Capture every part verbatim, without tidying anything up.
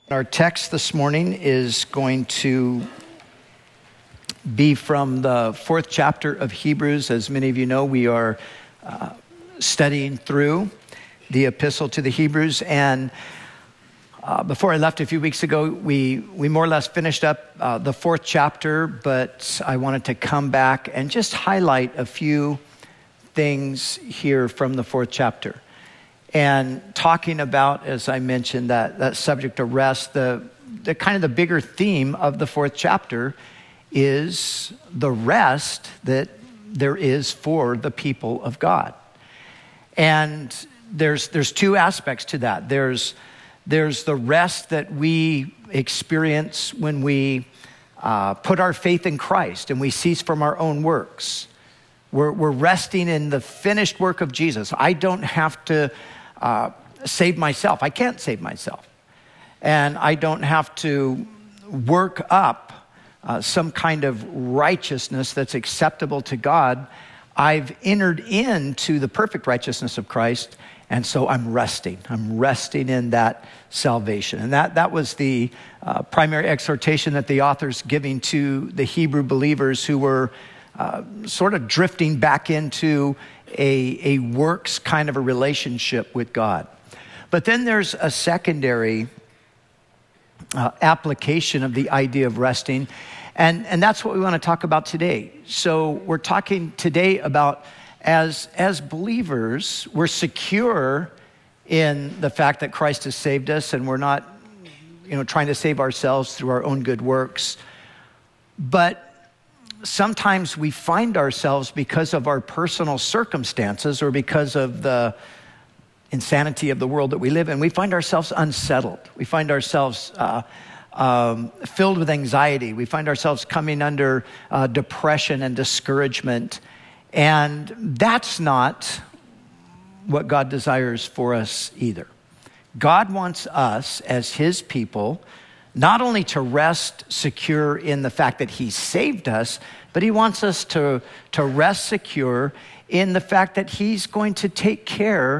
Our text this morning is going to be from the fourth chapter of Hebrews. As many of you know, we are uh, studying through the epistle to the Hebrews. And uh, before I left a few weeks ago, we, we more or less finished up uh, the fourth chapter, but I wanted to come back and just highlight a few things here from the fourth chapter. And talking about, as I mentioned, that, that subject of rest, the, the kind of the bigger theme of the fourth chapter is the rest that there is for the people of God. And there's there's two aspects to that. There's, there's the rest that we experience when we uh, put our faith in Christ and we cease from our own works. We're, we're resting in the finished work of Jesus. I don't have to Uh, save myself. I can't save myself. And I don't have to work up uh, some kind of righteousness that's acceptable to God. I've entered into the perfect righteousness of Christ, and so I'm resting. I'm resting in that salvation. And that, that was the uh, primary exhortation that the author's giving to the Hebrew believers who were uh, sort of drifting back into A, a works kind of a relationship with God. But then there's a secondary uh, application of the idea of resting, and, and that's what we want to talk about today. So we're talking today about as, as believers, we're secure in the fact that Christ has saved us, and we're not you know, trying to save ourselves through our own good works. But sometimes we find ourselves, because of our personal circumstances or because of the insanity of the world that we live in, we find ourselves unsettled. We find ourselves uh, um, filled with anxiety. We find ourselves coming under uh, depression and discouragement. And that's not what God desires for us either. God wants us as his people not only to rest secure in the fact that he saved us, but he wants us to, to rest secure in the fact that he's going to take care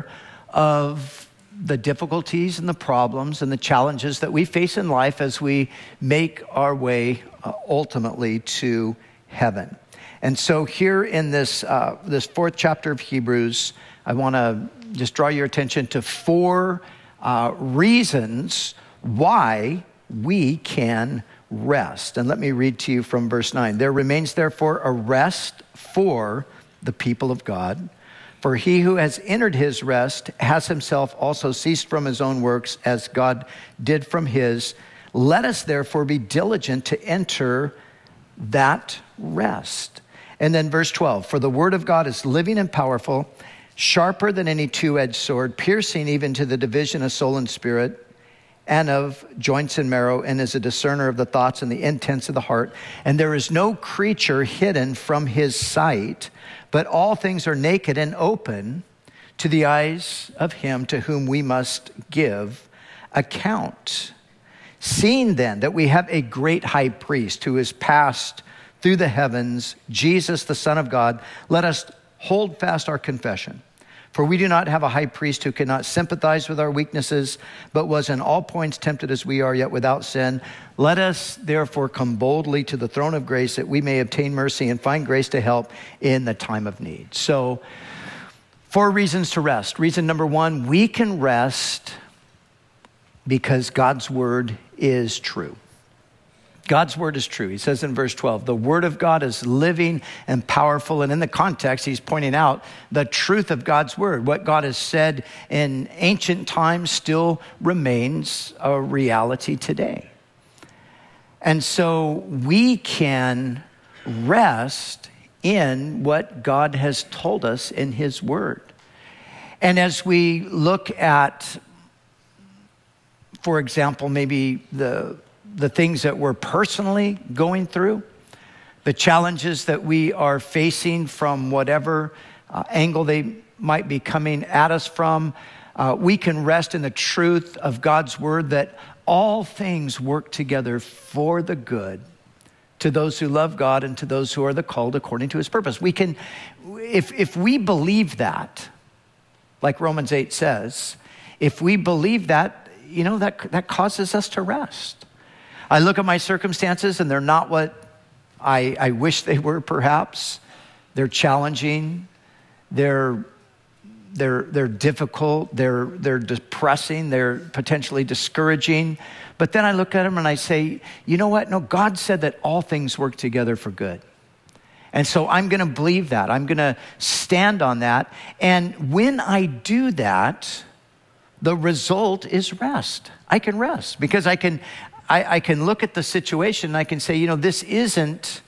of the difficulties and the problems and the challenges that we face in life as we make our way uh, ultimately to heaven. And so here in this, uh, this fourth chapter of Hebrews, I want to just draw your attention to four uh, reasons why we can rest. And let me read to you from verse nine. There remains therefore a rest for the people of God. For he who has entered his rest has himself also ceased from his own works as God did from his. Let us therefore be diligent to enter that rest. And then verse twelve, for the word of God is living and powerful, sharper than any two-edged sword, piercing even to the division of soul and spirit, and of joints and marrow, and is a discerner of the thoughts and the intents of the heart. And there is no creature hidden from his sight, but all things are naked and open to the eyes of him to whom we must give account. Seeing then that we have a great high priest who is passed through the heavens, Jesus, the Son of God, let us hold fast our confession. For we do not have a high priest who cannot sympathize with our weaknesses, but was in all points tempted as we are, yet without sin. Let us therefore come boldly to the throne of grace that we may obtain mercy and find grace to help in the time of need. So, four reasons to rest. Reason number one, we can rest because God's word is true. God's word is true. He says in verse twelve, the word of God is living and powerful. And in the context, he's pointing out the truth of God's word. What God has said in ancient times still remains a reality today. And so we can rest in what God has told us in his word. And as we look at, for example, maybe the the things that we're personally going through, the challenges that we are facing from whatever uh, angle they might be coming at us from, uh, we can rest in the truth of God's word that all things work together for the good to those who love God and to those who are the called according to his purpose. We can, if, if we believe that, like Romans eight says, if we believe that, you know, that, that causes us to rest. I look at my circumstances and they're not what I, I wish they were, perhaps. They're challenging. They're, they're, they're difficult. They're, they're depressing. They're potentially discouraging. But then I look at them and I say, you know what? No, God said that all things work together for good. And so I'm going to believe that. I'm going to stand on that. And when I do that, the result is rest. I can rest because I can, I, I can look at the situation and I can say, you know, this isn't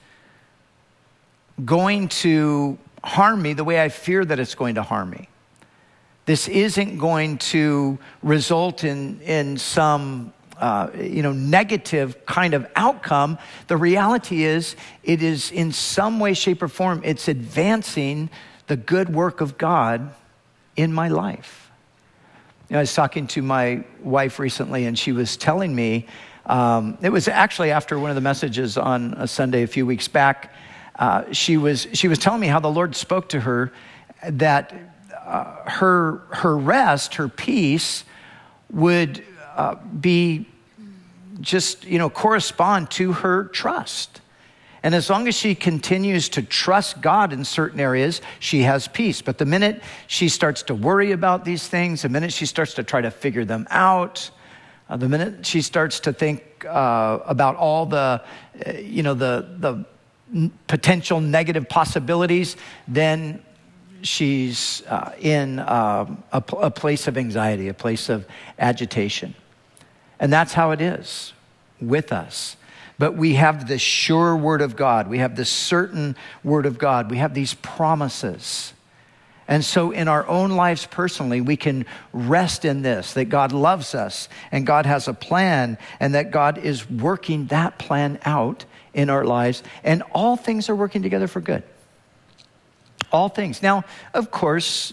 going to harm me the way I fear that it's going to harm me. This isn't going to result in, in some Uh, you know, negative kind of outcome. The reality is, it is in some way, shape, or form, it's advancing the good work of God in my life. You know, I was talking to my wife recently, and she was telling me, um, it was actually after one of the messages on a Sunday a few weeks back, uh, she was she was telling me how the Lord spoke to her that uh, her her rest, her peace, would Uh, be just, you know, correspond to her trust. And as long as she continues to trust God in certain areas, she has peace. But the minute she starts to worry about these things, the minute she starts to try to figure them out, uh, the minute she starts to think uh, about all the, uh, you know, the, the potential negative possibilities, then she's uh, in um, a, a place of anxiety, a place of agitation. And that's how it is with us. But we have the sure word of God. We have the certain word of God. We have these promises. And so in our own lives personally, we can rest in this, that God loves us and God has a plan and that God is working that plan out in our lives. And all things are working together for good. All things. Now, of course,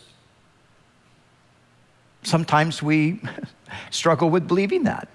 sometimes we struggle with believing that.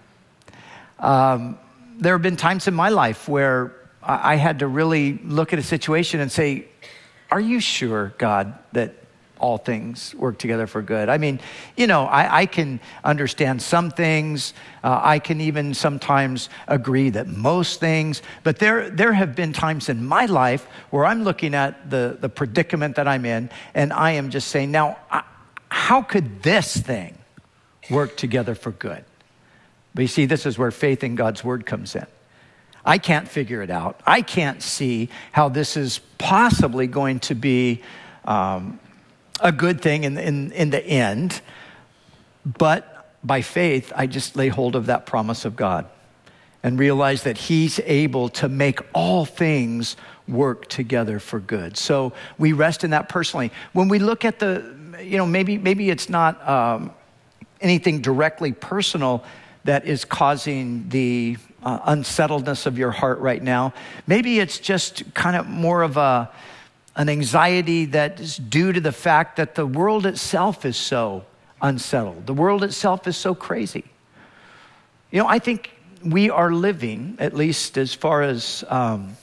Um, there have been times in my life where I had to really look at a situation and say, are you sure, God, that all things work together for good? I mean, you know, I, I can understand some things. Uh, I can even sometimes agree that most things. But there, there have been times in my life where I'm looking at the, the predicament that I'm in, and I am just saying, now, I, how could this thing work together for good? But you see, this is where faith in God's word comes in. I can't figure it out. I can't see how this is possibly going to be um, a good thing in, in, in the end. But by faith, I just lay hold of that promise of God and realize that he's able to make all things work together for good. So we rest in that personally. When we look at the, you know, maybe, maybe it's not um, anything directly personal that is causing the uh, unsettledness of your heart right now. Maybe it's just kind of more of a an anxiety that is due to the fact that the world itself is so unsettled. The world itself is so crazy. You know, I think we are living, at least as far as um,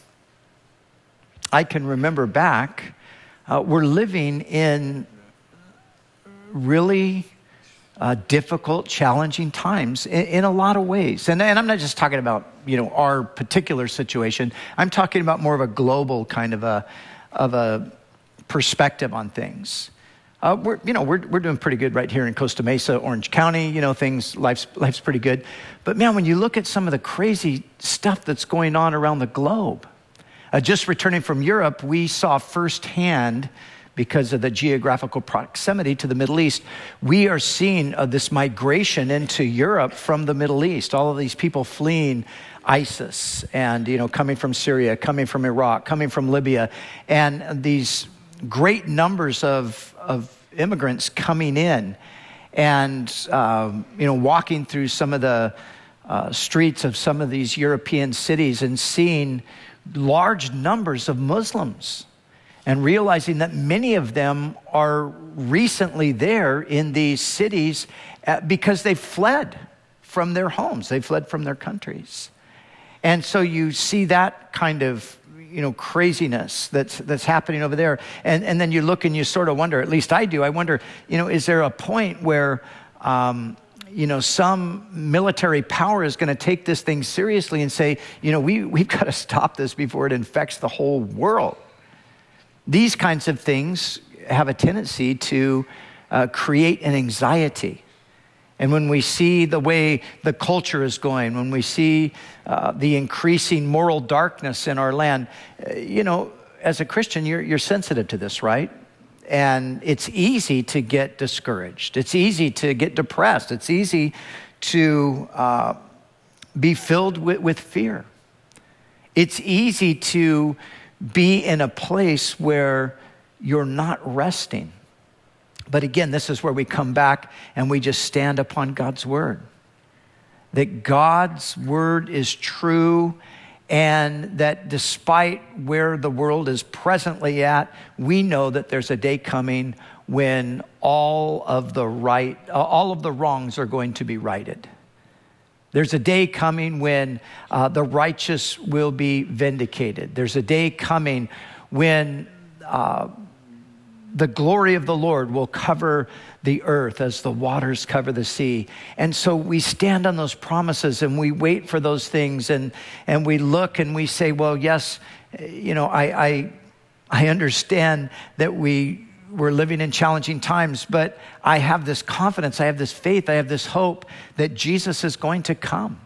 I can remember back, uh, we're living in really Uh, difficult, challenging times in, in a lot of ways. And, and I'm not just talking about, you know, our particular situation. I'm talking about more of a global kind of a, of a perspective on things. Uh, we're, you know, we're, we're doing pretty good right here in Costa Mesa, Orange County. You know, things, life's, life's pretty good. But man, when you look at some of the crazy stuff that's going on around the globe, uh, just returning from Europe, we saw firsthand, because of the geographical proximity to the Middle East, we are seeing uh, this migration into Europe from the Middle East. All of these people fleeing ISIS and, you know, coming from Syria, coming from Iraq, coming from Libya, and these great numbers of, of immigrants coming in and, um, you know, walking through some of the uh, streets of some of these European cities and seeing large numbers of Muslims, and realizing that many of them are recently there in these cities because they fled from their homes. They fled from their countries. And so you see that kind of, you know, craziness that's that's happening over there. And, and then you look and you sort of wonder, at least I do, I wonder, you know, is there a point where um, you know, some military power is going to take this thing seriously and say, you know, we, we've got to stop this before it infects the whole world. These kinds of things have a tendency to uh, create an anxiety. And when we see the way the culture is going, when we see uh, the increasing moral darkness in our land, uh, you know, as a Christian, you're, you're sensitive to this, right? And it's easy to get discouraged. It's easy to get depressed. It's easy to uh, be filled with, with fear. It's easy to be in a place where you're not resting. But again, this is where we come back and we just stand upon God's word. That God's word is true, and that despite where the world is presently at, we know that there's a day coming when all of the right, all of the wrongs are going to be righted. There's a day coming when uh, the righteous will be vindicated. There's a day coming when uh, the glory of the Lord will cover the earth as the waters cover the sea. And so we stand on those promises and we wait for those things, and, and we look and we say, well, yes, you know, I, I, I understand that we, we're living in challenging times, but I have this confidence, I have this faith, I have this hope that Jesus is going to come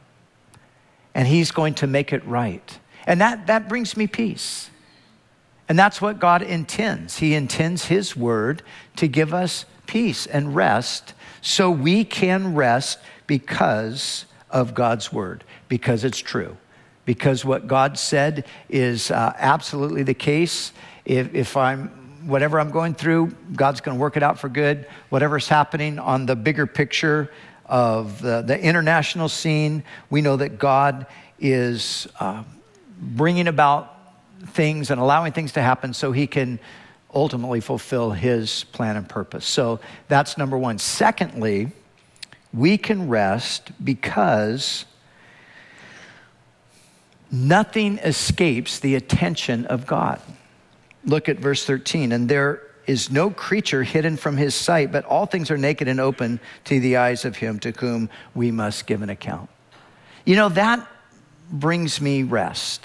and he's going to make it right. And that, that brings me peace. And that's what God intends. He intends his word to give us peace and rest, so we can rest because of God's word, because it's true, because what God said is uh, absolutely the case. If, if I'm, whatever I'm going through, God's going to work it out for good. Whatever's happening on the bigger picture of the, the international scene, we know that God is uh, bringing about things and allowing things to happen so he can ultimately fulfill his plan and purpose. So that's number one. Secondly, we can rest because nothing escapes the attention of God. Look at verse thirteen. And there is no creature hidden from his sight, but all things are naked and open to the eyes of him to whom we must give an account. You know, that brings me rest.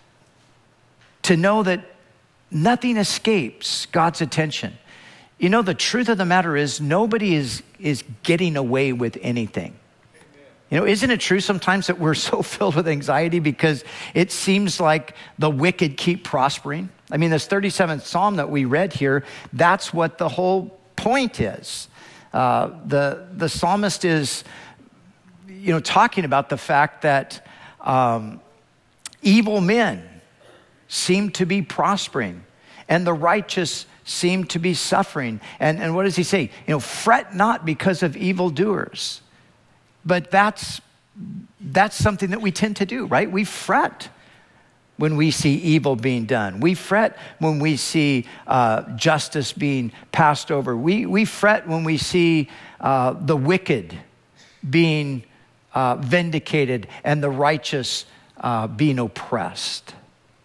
To know that nothing escapes God's attention. You know, the truth of the matter is nobody is, is getting away with anything. Amen. You know, isn't it true sometimes that we're so filled with anxiety because it seems like the wicked keep prospering? I mean, this thirty-seventh Psalm that we read here, that's what the whole point is. Uh, the, the psalmist is, you know, talking about the fact that um, evil men seem to be prospering, and the righteous seem to be suffering. And, and what does he say? You know, fret not because of evildoers. But that's, that's something that we tend to do, right? We fret when we see evil being done. We fret when we see uh, justice being passed over. We, we fret when we see uh, the wicked being uh, vindicated and the righteous uh, being oppressed.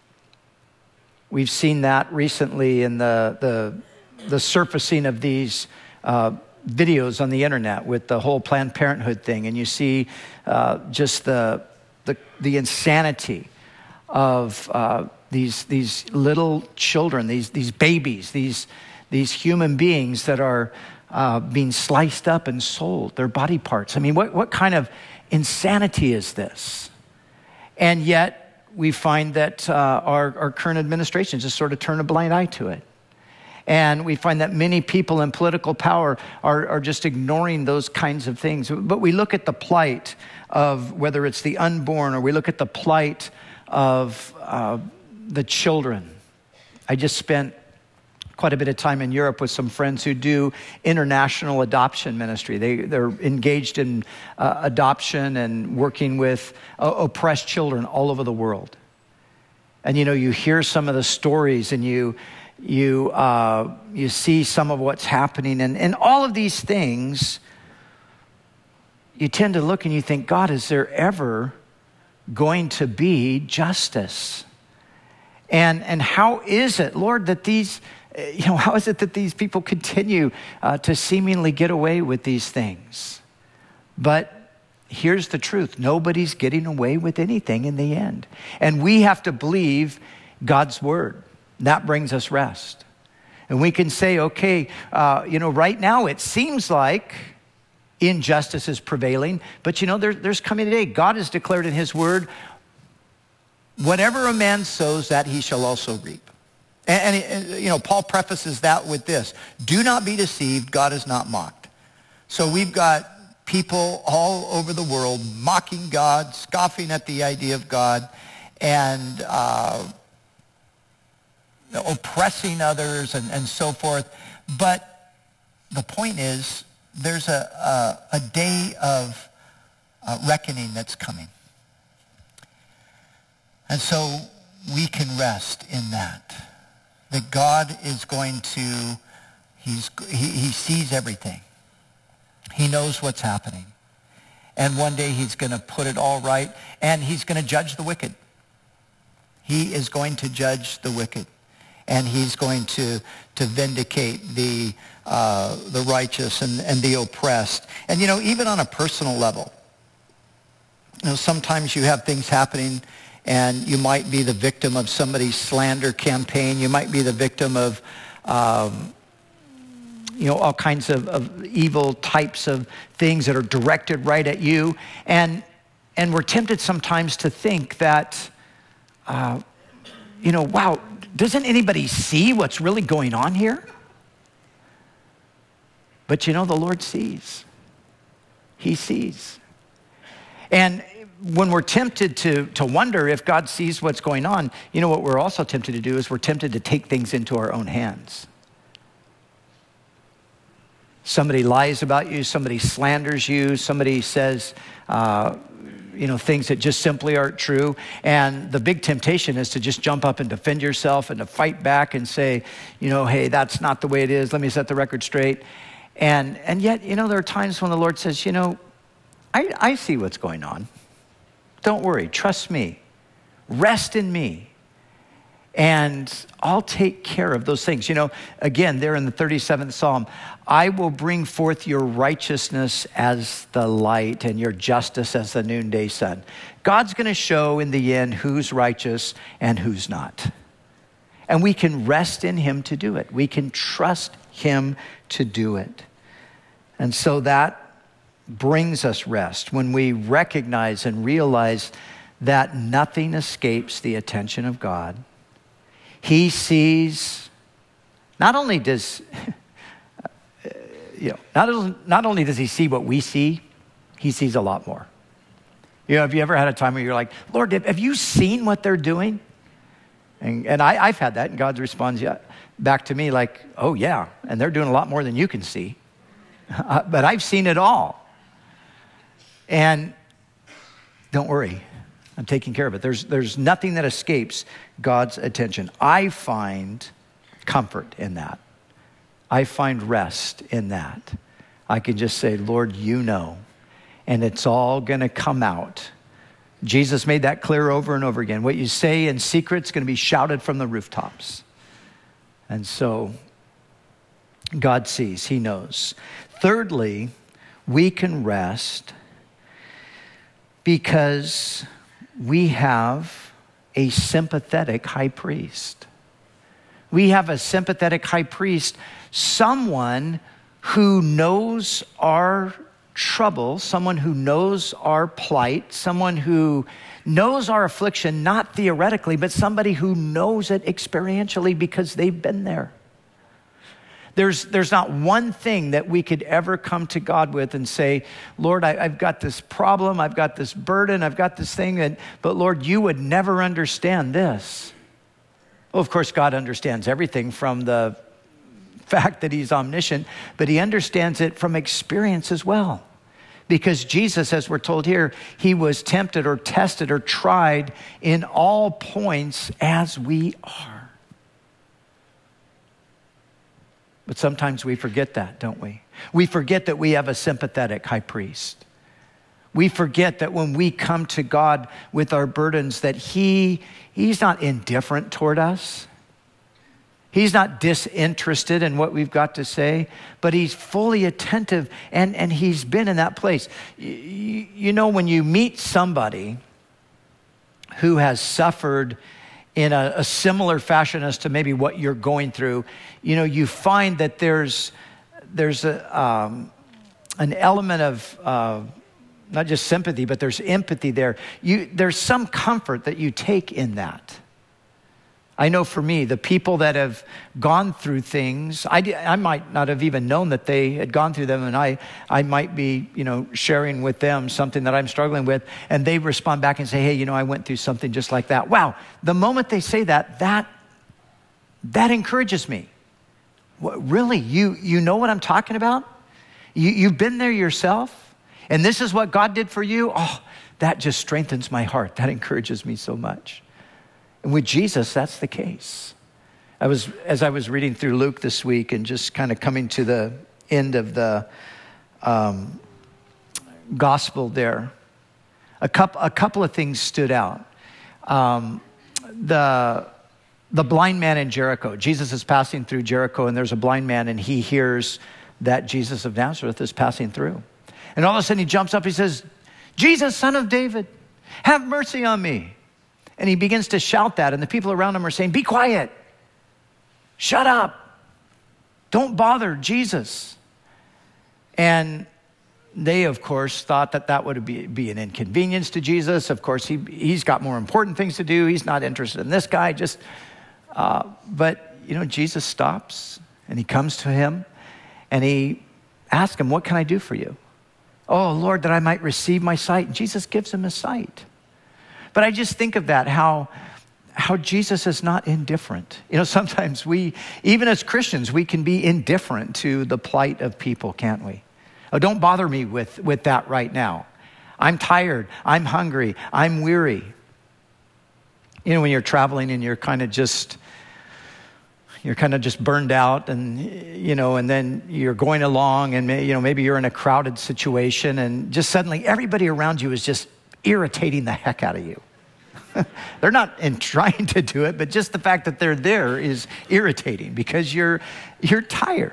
We've seen that recently in the the, the surfacing of these uh, videos on the internet with the whole Planned Parenthood thing, and you see uh, just the, the the insanity of uh, these these little children, these these babies, these these human beings that are uh, being sliced up and sold, their body parts. I mean, what what kind of insanity is this? And yet we find that uh, our, our current administration just sort of turn a blind eye to it. And we find that many people in political power are, are just ignoring those kinds of things. But we look at the plight of whether it's the unborn, or we look at the plight of uh, the children. I just spent quite a bit of time in Europe with some friends who do international adoption ministry. They, they're engaged in uh, adoption and working with uh, oppressed children all over the world. And you know, you hear some of the stories, and you you uh, you see some of what's happening, and, and all of these things, you tend to look and you think, God, is there ever going to be justice? And and how is it, Lord, that these You know, how is it that these people continue uh, to seemingly get away with these things? But here's the truth. Nobody's getting away with anything in the end. And we have to believe God's word. That brings us rest. And we can say, okay, uh, you know, right now it seems like injustice is prevailing. But, you know, there, there's coming a day. God has declared in his word, whatever a man sows, that he shall also reap. And, and, and, you know, Paul prefaces that with this. Do not be deceived. God is not mocked. So we've got people all over the world mocking God, scoffing at the idea of God, and uh, oppressing others and, and so forth. But the point is, there's a, a, a day of uh, reckoning that's coming. And so we can rest in that. That God is going to, he's, he, he sees everything. He knows what's happening. And one day he's going to put it all right, and he's going to judge the wicked. He is going to judge the wicked. And he's going to, to vindicate the, uh, the righteous and, and the oppressed. And, you know, even on a personal level, you know, sometimes you have things happening and you might be the victim of somebody's slander campaign. You might be the victim of, um, you know, all kinds of, of evil types of things that are directed right at you. And, and we're tempted sometimes to think that, uh, you know, wow, doesn't anybody see what's really going on here? But you know, the Lord sees. He sees. And when we're tempted to, to wonder if God sees what's going on, you know what we're also tempted to do is we're tempted to take things into our own hands. Somebody lies about you, somebody slanders you, somebody says, uh, you know, things that just simply aren't true. And the big temptation is to just jump up and defend yourself and to fight back and say, you know, hey, that's not the way it is. Let me set the record straight. And and yet, you know, there are times when the Lord says, you know, I, I see what's going on. Don't worry. Trust me. Rest in me. And I'll take care of those things. You know, again, there in the thirty-seventh Psalm, I will bring forth your righteousness as the light and your justice as the noonday sun. God's going to show in the end who's righteous and who's not. And we can rest in him to do it. We can trust him to do it. And so that brings us rest when we recognize and realize that nothing escapes the attention of God. He sees, not only does, you know, not, not only does he see what we see, he sees a lot more. You know, have you ever had a time where you're like, Lord, have you seen what they're doing? And, and I, I've had that, and God responds yeah, back to me like, oh yeah, and they're doing a lot more than you can see. Uh, but I've seen it all. And don't worry, I'm taking care of it. There's, there's nothing that escapes God's attention. I find comfort in that. I find rest in that. I can just say, Lord, you know, and it's all going to come out. Jesus made that clear over and over again. What you say in secret is going to be shouted from the rooftops. And so God sees, he knows. Thirdly, we can rest because we have a sympathetic high priest. We have a sympathetic high priest, someone who knows our trouble, someone who knows our plight, someone who knows our affliction, not theoretically, but somebody who knows it experientially because they've been there. There's, there's not one thing that we could ever come to God with and say, Lord, I, I've got this problem, I've got this burden, I've got this thing, that, but Lord, you would never understand this. Well, of course, God understands everything from the fact that he's omniscient, but he understands it from experience as well. Because Jesus, as we're told here, he was tempted or tested or tried in all points as we are. But sometimes we forget that, don't we? We forget that we have a sympathetic high priest. We forget that when we come to God with our burdens, that he, he's not indifferent toward us. He's not disinterested in what we've got to say, but he's fully attentive, and, and he's been in that place. You, you know, when you meet somebody who has suffered in a, a similar fashion as to maybe what you're going through, you know, you find that there's there's a, um, an element of uh, not just sympathy, but there's empathy there. You, there's some comfort that you take in that. I know for me, the people that have gone through things, I, I might not have even known that they had gone through them, and I, I might be, you know, sharing with them something that I'm struggling with, and they respond back and say, hey, you know, I went through something just like that. Wow, the moment they say that, that, that encourages me. What, really, you, you know what I'm talking about? You, you've been there yourself, and this is what God did for you? Oh, that just strengthens my heart. That encourages me so much. And with Jesus, that's the case. I was, as I was reading through Luke this week and just kind of coming to the end of the um, gospel there, a couple, a couple of things stood out. Um, the, the blind man in Jericho. Jesus is passing through Jericho, and there's a blind man, and he hears that Jesus of Nazareth is passing through. And all of a sudden he jumps up, he says, Jesus, son of David, have mercy on me. And he begins to shout that, and the people around him are saying, be quiet. Shut up. Don't bother Jesus. And they, of course, thought that that would be, be an inconvenience to Jesus. Of course, he, he's got more important things to do. He's not interested in this guy. Just, uh, but, you know, Jesus stops, and he comes to him, and he asks him, what can I do for you? Oh, Lord, that I might receive my sight. And Jesus gives him his sight. But I just think of that, how, how Jesus is not indifferent. You know, sometimes we, even as Christians, we can be indifferent to the plight of people, can't we? Oh, don't bother me with, with that right now. I'm tired. I'm hungry. I'm weary. You know, when you're traveling and you're kind of just, you're kind of just burned out, and, you know, and then you're going along, and, you know, maybe you're in a crowded situation, and just suddenly everybody around you is just irritating the heck out of you. They're not in trying to do it, but just the fact that they're there is irritating because you're you're tired.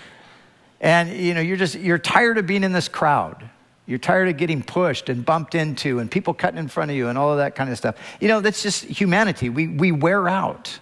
And you know, you're just you're tired of being in this crowd. You're tired of getting pushed and bumped into and people cutting in front of you and all of that kind of stuff. You know, that's just humanity. We we wear out.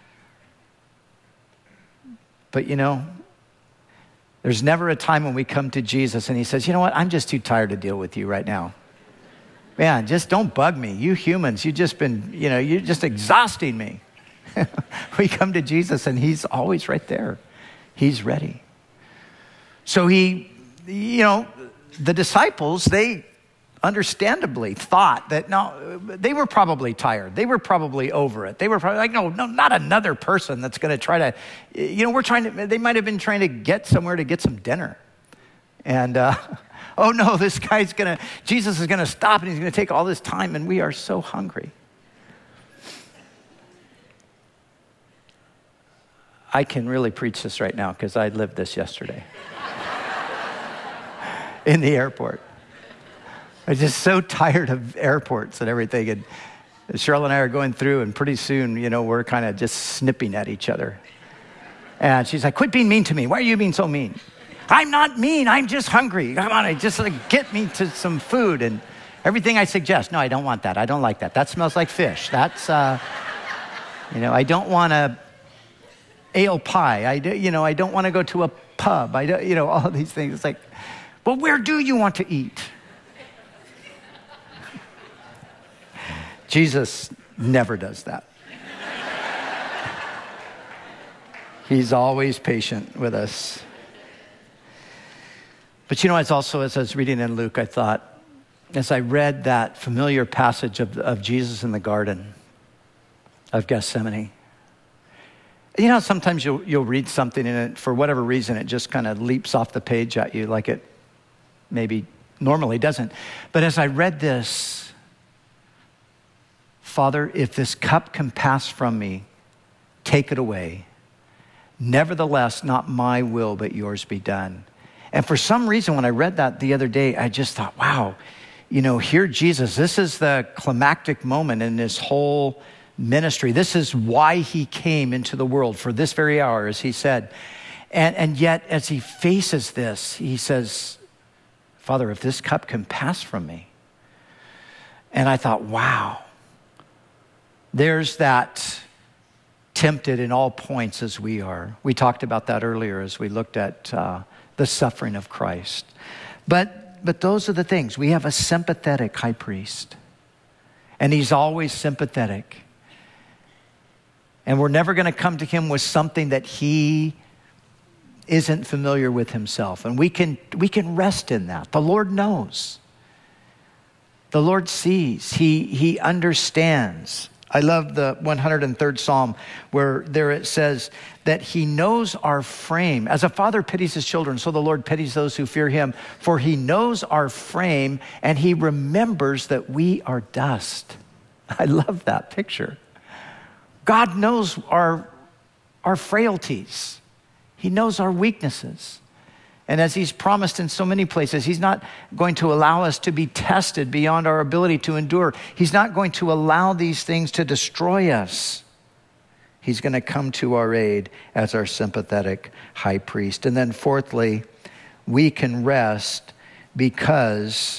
But you know, there's never a time when we come to Jesus and he says, you know what, I'm just too tired to deal with you right now. Man, just don't bug me. You humans, you've just been, you know, you're just exhausting me. We come to Jesus and he's always right there. He's ready. So he, you know, the disciples, they understandably thought that, no, they were probably tired. They were probably over it. They were probably like, no, no, not another person that's going to try to, you know, we're trying to, they might have been trying to get somewhere to get some dinner. And, uh, oh no, this guy's gonna, Jesus is gonna stop and he's gonna take all this time, and we are so hungry. I can really preach this right now because I lived this yesterday in the airport. I'm just so tired of airports and everything. And Cheryl and I are going through, and pretty soon, you know, we're kind of just snipping at each other. And she's like, quit being mean to me. Why are you being so mean? I'm not mean, I'm just hungry. Come on, just like get me to some food and everything I suggest. No, I don't want that. I don't like that. That smells like fish. That's, uh, you know, I don't want a ale pie. I, do, you know, I don't want to go to a pub. I, don't, you know, all these things. It's like, well, where do you want to eat? Jesus never does that. He's always patient with us. But you know, it's also, as I was reading in Luke, I thought, as I read that familiar passage of, of Jesus in the Garden of Gethsemane, you know, sometimes you'll, you'll read something and it, for whatever reason, it just kind of leaps off the page at you like it maybe normally doesn't. But as I read this, Father, if this cup can pass from me, take it away. Nevertheless, not my will, but yours be done. And for some reason, when I read that the other day, I just thought, wow, you know, here Jesus, this is the climactic moment in this whole ministry. This is why he came into the world, for this very hour, as he said. And, and yet, as he faces this, he says, Father, if this cup can pass from me. And I thought, wow, there's that tempted in all points as we are. We talked about that earlier as we looked at uh, the suffering of Christ. But, but those are the things. We have a sympathetic high priest. And he's always sympathetic. And we're never going to come to him with something that he isn't familiar with himself. And we can, we can rest in that. The Lord knows. The Lord sees. He, he understands. I love the one hundred third Psalm where there it says that he knows our frame. As a father pities his children, so the Lord pities those who fear him. For he knows our frame and he remembers that we are dust. I love that picture. God knows our, our frailties. He knows our weaknesses. And as he's promised in so many places, he's not going to allow us to be tested beyond our ability to endure. He's not going to allow these things to destroy us. He's going to come to our aid as our sympathetic high priest. And then fourthly, we can rest because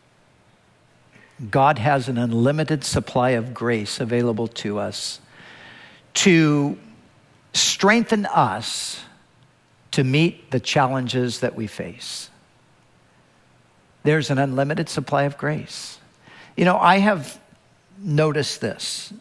God has an unlimited supply of grace available to us to strengthen us to meet the challenges that we face. There's an unlimited supply of grace. You know, I have noticed this.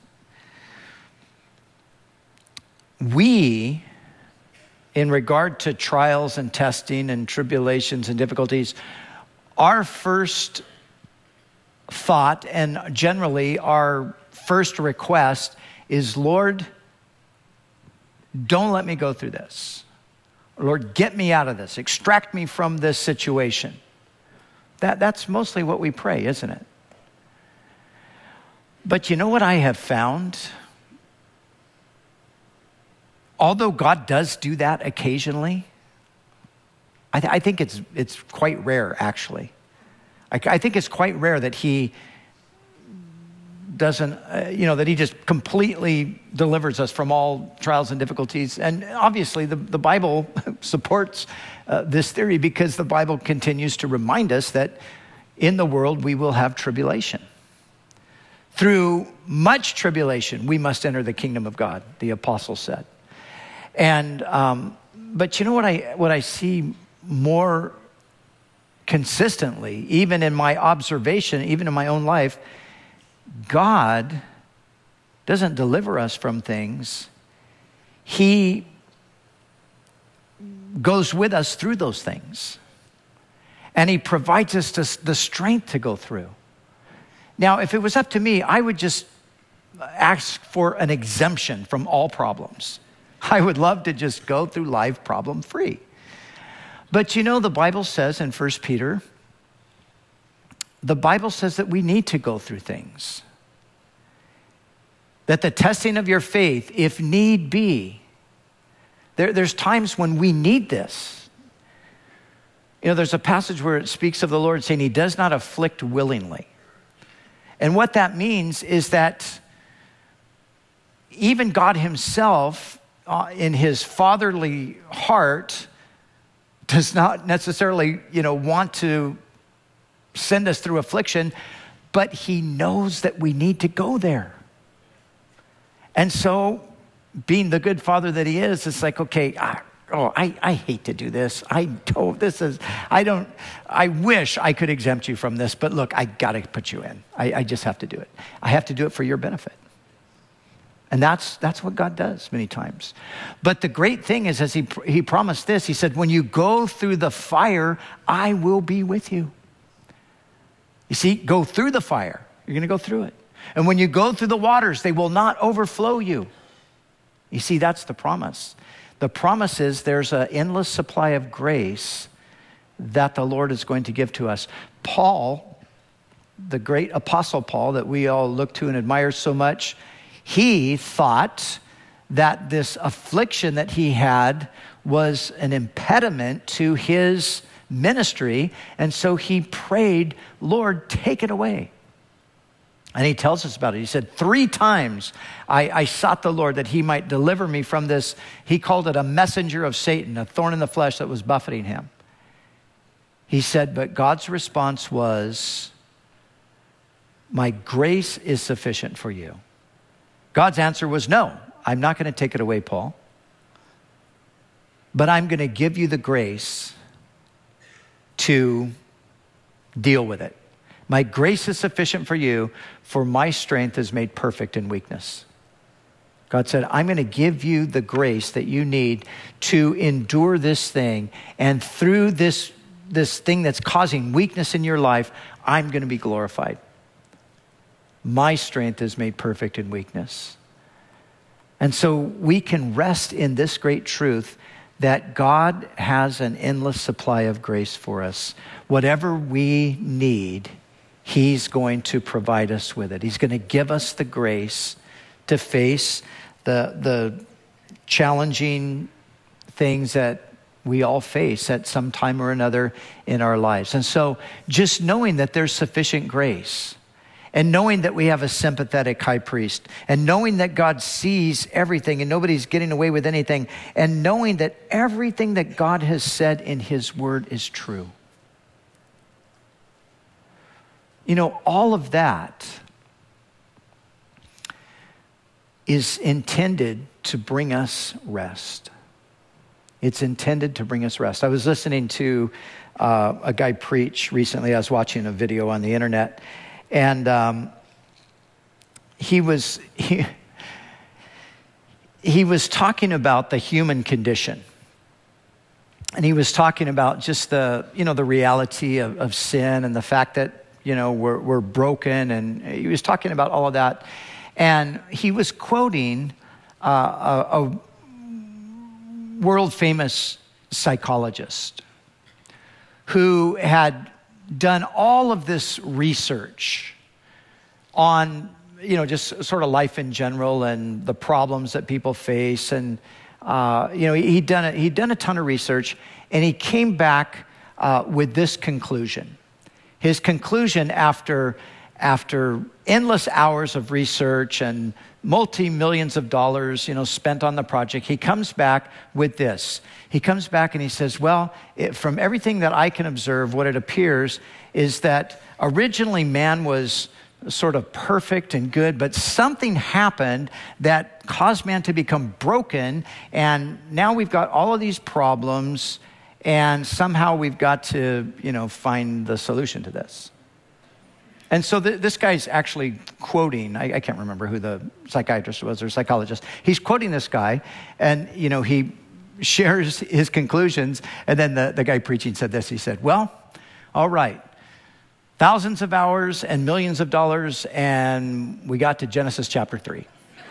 We, in regard to trials and testing and tribulations and difficulties, our first thought and generally our first request is, Lord, don't let me go through this. Lord, get me out of this. Extract me from this situation. That, that's mostly what we pray, isn't it? But you know what I have found? Although God does do that occasionally, I, th- I think it's it's quite rare, actually. I, I think it's quite rare that he doesn't, uh, you know, that he just completely delivers us from all trials and difficulties. And obviously the, the Bible supports uh, this theory because the Bible continues to remind us that in the world we will have tribulation. Through much tribulation, we must enter the kingdom of God, the apostle said. And, um, but you know what I, what I see more consistently, even in my observation, even in my own life, God doesn't deliver us from things. He goes with us through those things. And he provides us the strength to go through. Now, if it was up to me, I would just ask for an exemption from all problems. I would love to just go through life problem free. But you know, the Bible says in First Peter, the Bible says that we need to go through things. That the testing of your faith, if need be, there, there's times when we need this. You know, there's a passage where it speaks of the Lord saying he does not afflict willingly. And what that means is that even God himself, uh, in his fatherly heart, does not necessarily, you know, want to send us through affliction, but he knows that we need to go there. And so, being the good father that he is, it's like, okay, I, oh, I, I hate to do this. I don't, this is, I don't, I wish I could exempt you from this, but look, I gotta put you in. I, I just have to do it. I have to do it for your benefit. And that's that's what God does many times. But the great thing is, as he he promised this, he said, when you go through the fire, I will be with you. You see, go through the fire. You're going to go through it. And when you go through the waters, they will not overflow you. You see, that's the promise. The promise is there's an endless supply of grace that the Lord is going to give to us. Paul, the great apostle Paul that we all look to and admire so much, he thought that this affliction that he had was an impediment to his ministry, and so he prayed, Lord, take it away. And he tells us about it. He said, three times I, I sought the Lord that he might deliver me from this. He called it a messenger of Satan, a thorn in the flesh that was buffeting him. He said, but God's response was, my grace is sufficient for you. God's answer was, no, I'm not going to take it away, Paul. But I'm going to give you the grace to deal with it. My grace is sufficient for you, for my strength is made perfect in weakness. God said, I'm going to give you the grace that you need to endure this thing. And through this, this thing that's causing weakness in your life, I'm going to be glorified. My strength is made perfect in weakness. And so we can rest in this great truth that God has an endless supply of grace for us. Whatever we need, he's going to provide us with it. He's going to give us the grace to face the, the challenging things that we all face at some time or another in our lives. And so just knowing that there's sufficient grace, and knowing that we have a sympathetic high priest, and knowing that God sees everything and nobody's getting away with anything, and knowing that everything that God has said in his word is true. You know, all of that is intended to bring us rest. It's intended to bring us rest. I was listening to uh, a guy preach recently. I was watching a video on the internet, and um, he was he, he was talking about the human condition. And he was talking about just the, you know, the reality of, of sin and the fact that, you know, we're, we're broken. And he was talking about all of that. And he was quoting uh, a, a world famous psychologist who had done all of this research on, you know, just sort of life in general and the problems that people face. And, uh, you know, he'd done, a, he'd done a ton of research, and he came back uh, with this conclusion. His conclusion after, after endless hours of research and multi-millions of dollars, you know, spent on the project, he comes back with this. He comes back and he says, well, it, from everything that I can observe, what it appears is that originally man was sort of perfect and good, but something happened that caused man to become broken, and now we've got all of these problems, and somehow we've got to, you know, find the solution to this. And so th- this guy's actually quoting, I, I can't remember who the psychiatrist was or psychologist. He's quoting this guy, and, you know, he shares his conclusions. And then the, the guy preaching said this. He said, well, all right, thousands of hours and millions of dollars, and we got to Genesis chapter three.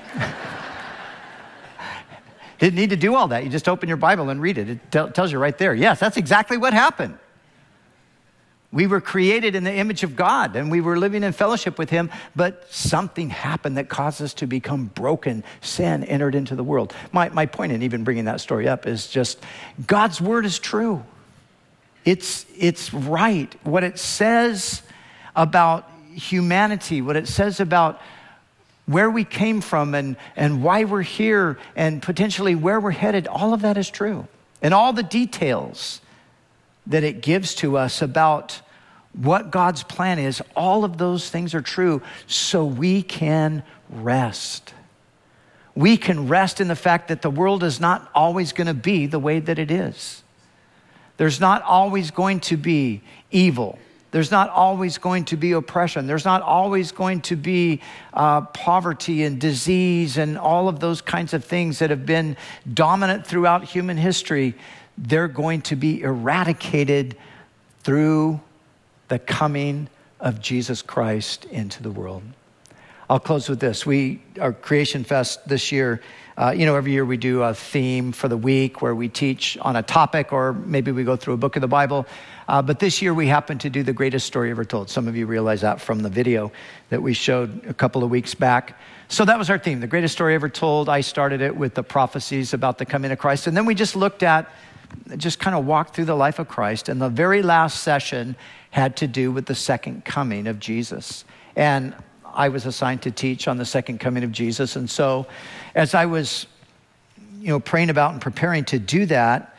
Didn't need to do all that. You just open your Bible and read it. It t- tells you right there. Yes, that's exactly what happened. We were created in the image of God, and we were living in fellowship with him, but something happened that caused us to become broken. Sin entered into the world. My, my point in even bringing that story up is just God's word is true. It's, it's right. What it says about humanity, what it says about where we came from and, and why we're here and potentially where we're headed, all of that is true. And all the details that it gives to us about what God's plan is, all of those things are true, so we can rest. We can rest in the fact that the world is not always going to be the way that it is. There's not always going to be evil. There's not always going to be oppression. There's not always going to be uh, poverty and disease and all of those kinds of things that have been dominant throughout human history. They're going to be eradicated through the coming of Jesus Christ into the world. I'll close with this. We, our Creation Fest this year, uh, you know, every year we do a theme for the week where we teach on a topic, or maybe we go through a book of the Bible. Uh, but this year we happen to do the greatest story ever told. Some of you realize that from the video that we showed a couple of weeks back. So that was our theme, the greatest story ever told. I started it with the prophecies about the coming of Christ. And then we just looked at, just kind of walked through the life of Christ. And the very last session had to do with the second coming of Jesus. And I was assigned to teach on the second coming of Jesus. And so as I was, you know, praying about and preparing to do that,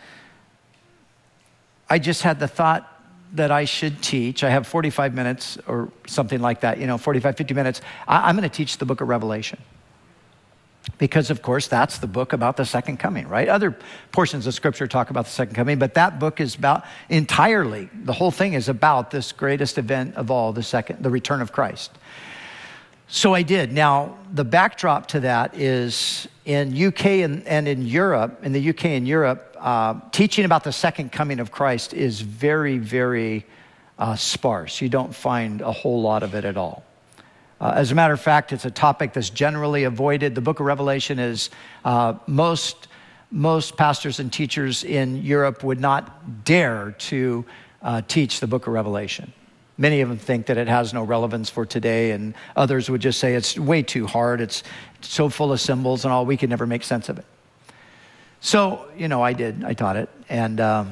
I just had the thought that I should teach. I have forty-five minutes or something like that, you know, forty-five, fifty minutes. I, I'm going to teach the book of Revelation. Because, of course, that's the book about the second coming, right? Other portions of Scripture talk about the second coming, but that book is about entirely, the whole thing is about this greatest event of all, the second, the return of Christ. So I did. Now, the backdrop to that is in U K and, and in Europe, in the U K and Europe, uh, teaching about the second coming of Christ is very, very uh, sparse. You don't find a whole lot of it at all. Uh, as a matter of fact, it's a topic that's generally avoided. The book of Revelation is, uh, most, most pastors and teachers in Europe would not dare to uh, teach the book of Revelation. Many of them think that it has no relevance for today, and others would just say it's way too hard. It's so full of symbols and all, we could never make sense of it. So, you know, I did. I taught it. And, um,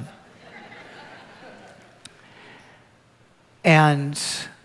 and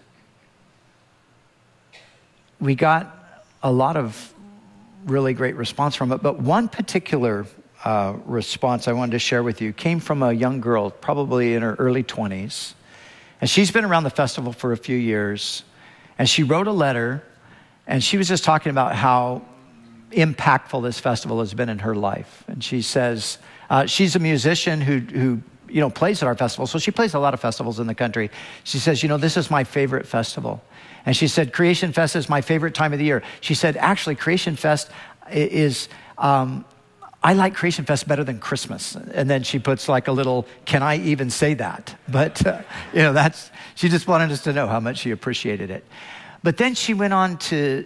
we got a lot of really great response from it. But one particular uh, response I wanted to share with you came from a young girl, probably in her early twenties. And she's been around the festival for a few years. And she wrote a letter, and she was just talking about how impactful this festival has been in her life. And she says, uh, she's a musician who, who, you know, plays at our festival. So she plays a lot of festivals in the country. She says, you know, this is my favorite festival. And she said, Creation Fest is my favorite time of the year. She said, actually, Creation Fest is, um, I like Creation Fest better than Christmas. And then she puts like a little, can I even say that? But, uh, you know, that's, she just wanted us to know how much she appreciated it. But then she went on to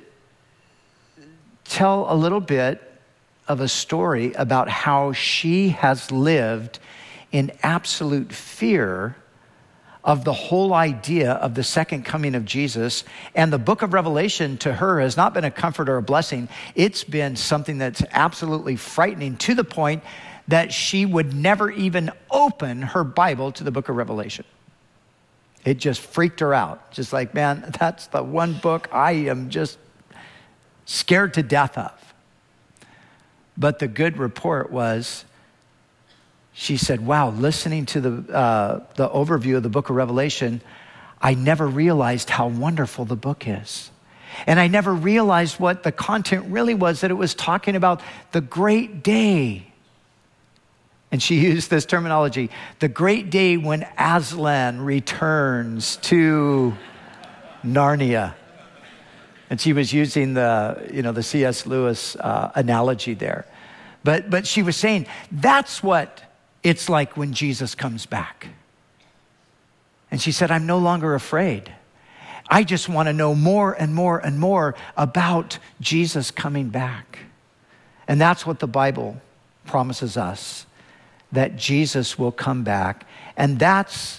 tell a little bit of a story about how she has lived in absolute fear of the whole idea of the second coming of Jesus. And the book of Revelation to her has not been a comfort or a blessing. It's been something that's absolutely frightening, to the point that she would never even open her Bible to the book of Revelation. It just freaked her out. Just like, man, that's the one book I am just scared to death of. But the good report was, she said, wow, listening to the uh, the overview of the book of Revelation, I never realized how wonderful the book is. And I never realized what the content really was, that it was talking about the great day. And she used this terminology, the great day when Aslan returns to Narnia. And she was using the, you know, the C S Lewis uh, analogy there. But, but she was saying, that's what it's like when Jesus comes back. And she said, I'm no longer afraid. I just want to know more and more and more about Jesus coming back. And that's what the Bible promises us, that Jesus will come back. And that's,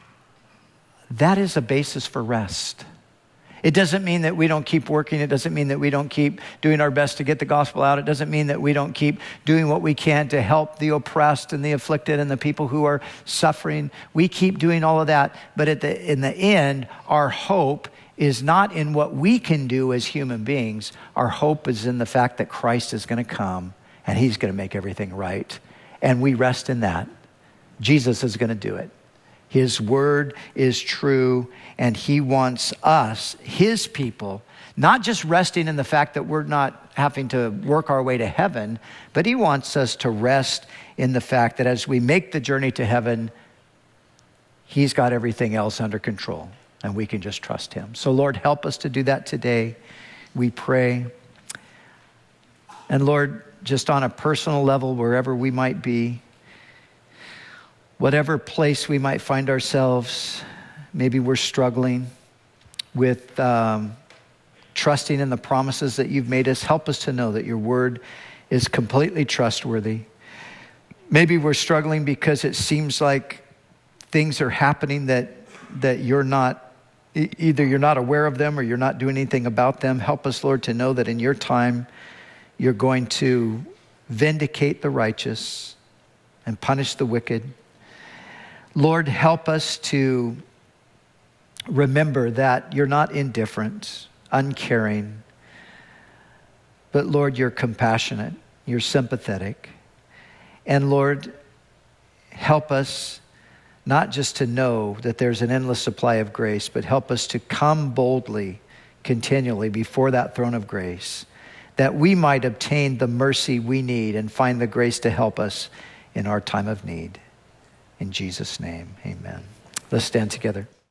that is a basis for rest. It doesn't mean that we don't keep working. It doesn't mean that we don't keep doing our best to get the gospel out. It doesn't mean that we don't keep doing what we can to help the oppressed and the afflicted and the people who are suffering. We keep doing all of that. But at the, in the end, our hope is not in what we can do as human beings. Our hope is in the fact that Christ is going to come and he's going to make everything right. And we rest in that. Jesus is going to do it. His word is true, and he wants us, his people, not just resting in the fact that we're not having to work our way to heaven, but he wants us to rest in the fact that as we make the journey to heaven, he's got everything else under control, and we can just trust him. So Lord, help us to do that today, we pray. And Lord, just on a personal level, wherever we might be, whatever place we might find ourselves, maybe we're struggling with um, trusting in the promises that you've made us. Help us to know that your word is completely trustworthy. Maybe we're struggling because it seems like things are happening that that you're not, either you're not aware of them or you're not doing anything about them. Help us, Lord, to know that in your time, you're going to vindicate the righteous and punish the wicked. Lord, help us to remember that you're not indifferent. uncaring. But Lord, you're compassionate, you're sympathetic. And Lord, help us not just to know that there's an endless supply of grace, but help us to come boldly, continually before that throne of grace, that we might obtain the mercy we need and find the grace to help us in our time of need. In Jesus' name, amen. Let's stand together.